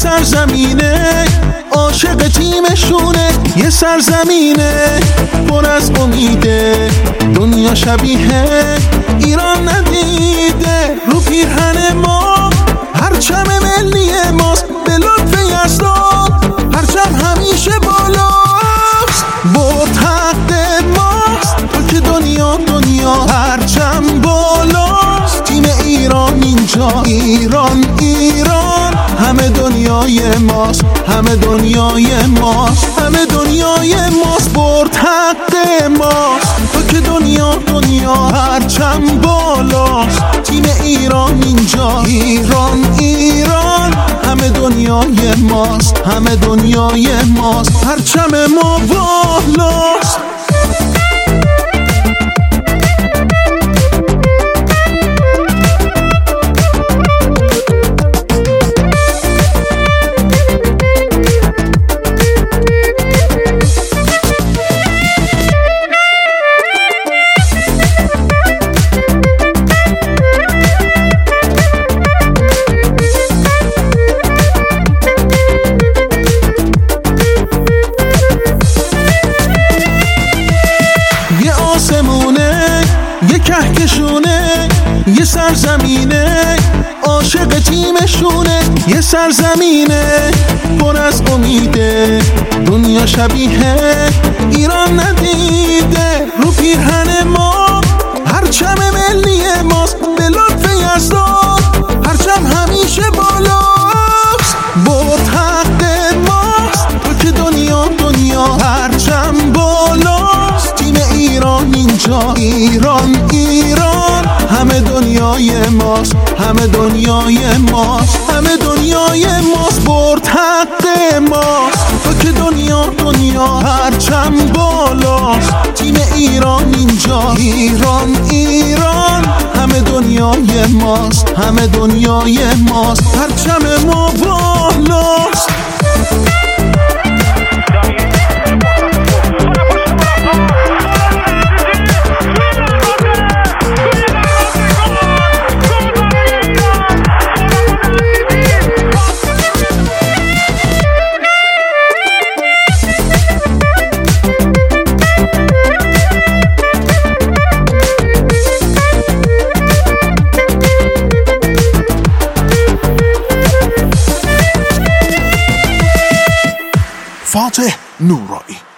سرزمینه عاشق تیمشونه، یه سرزمینه پر از امیده، دنیا شبیه ایران ندیده. رو پیرهن ما پرچم ملی ماست، به لطف یزدان پرچم همیشه بالاست. برد حق ماست تو که دنیا پرچم بالاست. تیم ایران اینجا، ایران همه دنیای ماست، همه دنیای ماست، همه دنیای ماست. برد حق ماست تو که دنیا پرچم بالاست. تیم ایران اینجا، ایران همه دنیای ماست، همه دنیای ماست. پرچم ما بالاست. یه کهکشونه، یه سرزمینه عاشق تیمشونه، یه سرزمینه پر از امیده، دنیا شبیه ایران ندیده. رو پیرهن ما پرچم ملی ماست، به لطف یزدان پرچم همیشه بالاست. برد حق ماست تو که دنیا پرچم بالاست. تیم ایران اینجا، ایران همه دنیای ماست، همه دنیای ماست، همه دنیای ماست. برد حق ماست تو که دنیا پرچم بالاست. تیم ایران اینجا، ایران همه دنیای ماست، همه دنیای ماست. پرچم ما بالاست. فاتح نورایی.